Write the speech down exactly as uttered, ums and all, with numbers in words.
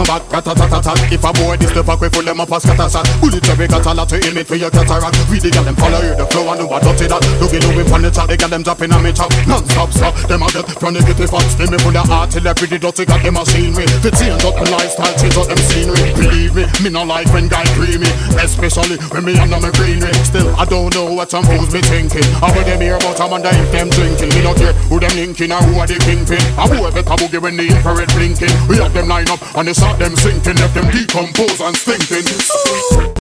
back, rat-a-tat-tat. If a boy this the fuck, we full them up as scat-a-sat. Bullet we got a lot to aim it for your cataract. We the girl them follow you, the flow and do what dirty that. Look at you on the chat, they got them dropping on me chop. Non-stop stop, them a get from the kitty fox. They me full of art till every day dirty got them machinery. Fit change up the lifestyle, change up them scenery. Believe me, me no like when guy creamy, especially when me under my greenery. Still, I don't know what some fools be thinking. I heard them hear about I wonder if them drinking. Me not care who them linking or who are the kingpin. I who better boogie when the infrared blinking. We have them line up and they start them sinking. Left them decompose and stinking.